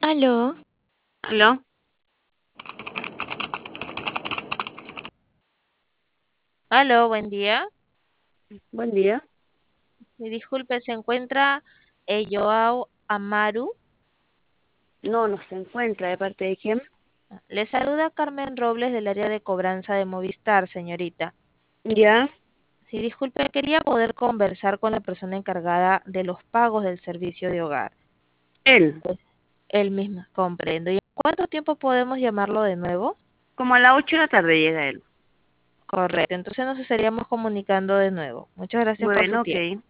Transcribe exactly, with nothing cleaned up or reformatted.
Aló, ¿Aló? aló, buen día. Buen día. Me disculpe, ¿se encuentra eh, Joao Amaru? No, no se encuentra. ¿De parte de quién? Le saluda Carmen Robles del área de cobranza de Movistar, señorita. Ya. Sí, disculpe, quería poder conversar con la persona encargada de los pagos del servicio de hogar. Él. Pues él mismo, comprendo. ¿Y en cuánto tiempo podemos llamarlo de nuevo? Como a las ocho de la tarde llega él. Correcto, entonces nos estaríamos comunicando de nuevo. Muchas gracias por su Bueno, ok. tiempo.